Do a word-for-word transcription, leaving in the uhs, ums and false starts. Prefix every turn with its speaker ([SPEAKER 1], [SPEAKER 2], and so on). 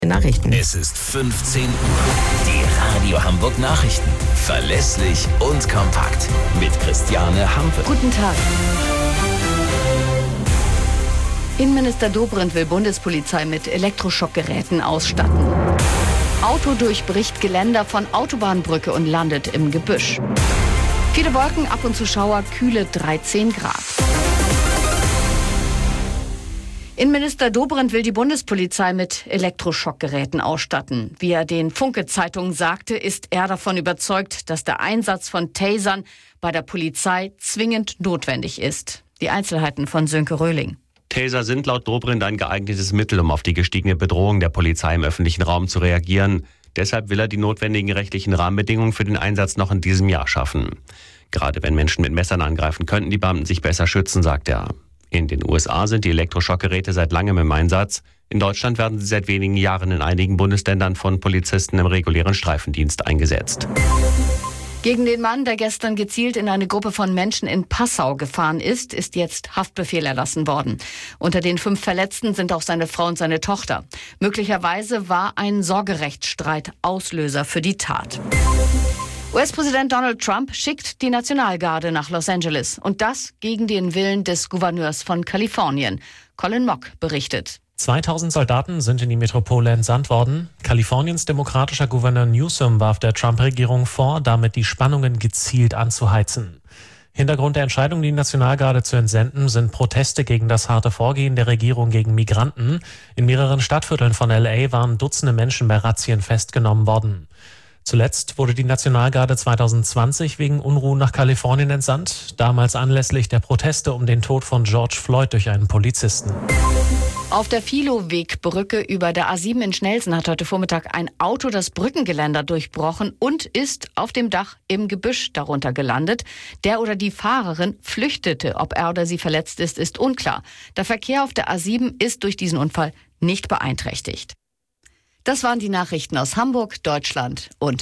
[SPEAKER 1] Nachrichten.
[SPEAKER 2] Es ist fünfzehn Uhr. Die Radio Hamburg Nachrichten. Verlässlich und kompakt. Mit Christiane Hampe.
[SPEAKER 3] Guten Tag. Innenminister Dobrindt will Bundespolizei mit Elektroschockgeräten ausstatten. Auto durchbricht Geländer von Autobahnbrücke und landet im Gebüsch. Viele Wolken, ab und zu Schauer, kühle dreizehn Grad. Innenminister Dobrindt will die Bundespolizei mit Elektroschockgeräten ausstatten. Wie er den Funke-Zeitungen sagte, ist er davon überzeugt, dass der Einsatz von Tasern bei der Polizei zwingend notwendig ist. Die Einzelheiten von Sönke Röhling.
[SPEAKER 4] Taser sind laut Dobrindt ein geeignetes Mittel, um auf die gestiegene Bedrohung der Polizei im öffentlichen Raum zu reagieren. Deshalb will er die notwendigen rechtlichen Rahmenbedingungen für den Einsatz noch in diesem Jahr schaffen. Gerade wenn Menschen mit Messern angreifen, könnten die Beamten sich besser schützen, sagt er. In den U S A sind die Elektroschockgeräte seit langem im Einsatz. In Deutschland werden sie seit wenigen Jahren in einigen Bundesländern von Polizisten im regulären Streifendienst eingesetzt.
[SPEAKER 3] Gegen den Mann, der gestern gezielt in eine Gruppe von Menschen in Passau gefahren ist, ist jetzt Haftbefehl erlassen worden. Unter den fünf Verletzten sind auch seine Frau und seine Tochter. Möglicherweise war ein Sorgerechtsstreit Auslöser für die Tat. U S-Präsident Donald Trump schickt die Nationalgarde nach Los Angeles. Und das gegen den Willen des Gouverneurs von Kalifornien. Colin Mock berichtet.
[SPEAKER 5] zweitausend Soldaten sind in die Metropole entsandt worden. Kaliforniens demokratischer Gouverneur Newsom warf der Trump-Regierung vor, damit die Spannungen gezielt anzuheizen. Hintergrund der Entscheidung, die Nationalgarde zu entsenden, sind Proteste gegen das harte Vorgehen der Regierung gegen Migranten. In mehreren Stadtvierteln von L A waren Dutzende Menschen bei Razzien festgenommen worden. Zuletzt wurde die Nationalgarde zwanzig zwanzig wegen Unruhen nach Kalifornien entsandt, damals anlässlich der Proteste um den Tod von George Floyd durch einen Polizisten.
[SPEAKER 3] Auf der Filowegbrücke über der A sieben in Schnelsen hat heute Vormittag ein Auto das Brückengeländer durchbrochen und ist auf dem Dach im Gebüsch darunter gelandet. Der oder die Fahrerin flüchtete. Ob er oder sie verletzt ist, ist unklar. Der Verkehr auf der A sieben ist durch diesen Unfall nicht beeinträchtigt. Das waren die Nachrichten aus Hamburg, Deutschland und